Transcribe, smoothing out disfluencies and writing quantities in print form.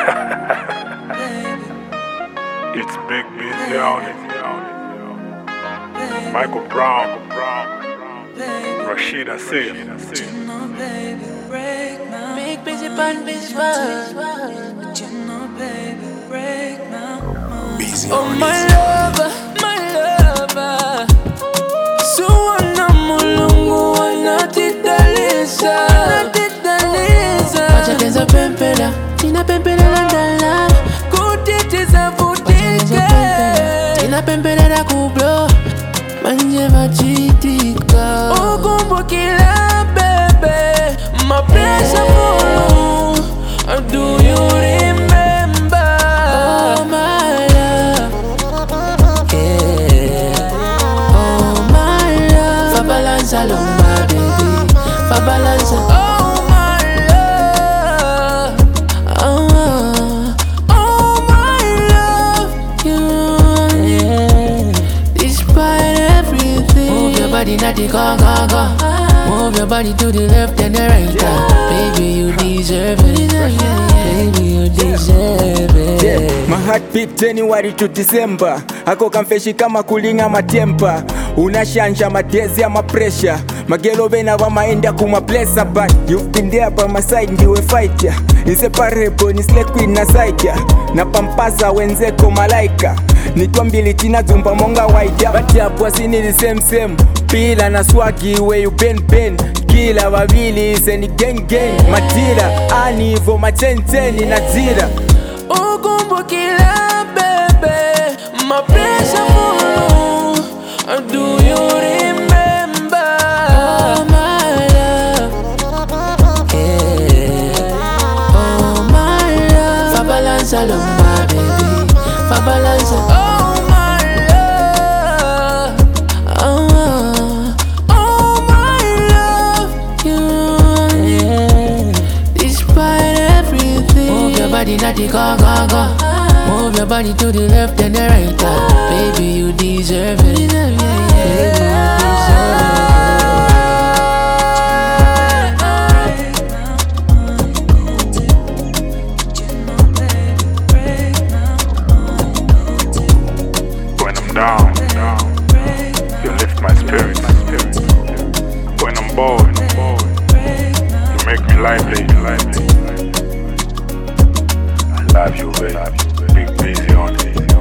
It's Big Busy on it. Michael Brown, Rashida C. Big busy bun, busy bun. Oh my lover, suwana mulungu wanatidaliza. Wacha tenza pempela, tina pempela landala. Kutitiza vutike, tina pempela na kublo. Manje vachitika, ukumbukila bebe. My pressure follow. Do you remember? Oh my love, yeah. Oh my love, Fabalanza lumba baby, Fabalanza. Oh my love, oh my love, yeah. Despite everything, move your body, not the go. Move your body to the left and the right. Baby, you deserve it. Baby, you deserve it. My heart beat January to December. Ako kamfeshi kama kulinga matempa. Unashanja madezi ya mapresha. Magelo bena wa maenda kuma blessa. But you've been there by my side, ndiwe fighter. Inseparable, ni slay queen na saika. Na pampasa wenzeko malaika. Nitwambili tina zumba monga waida. Bati hapo sini the same. Pila na swagi where you been. Kila wawili seni gang. Matira, anivo machenteni na zira. Ukumbukila bebe, my pressure follow. Do you remember? Oh my love, yeah. Oh my love, Fabalanza lumba baby, Fabalanza. Oh my love, oh my love, yeah. Despite everything, move your body, not the go. Move your body to the left and the right. Baby, you deserve it. Baby, you deserve When I'm down, you lift my spirit. When I'm bored, you make me lively. I love you, baby. Big busy on it.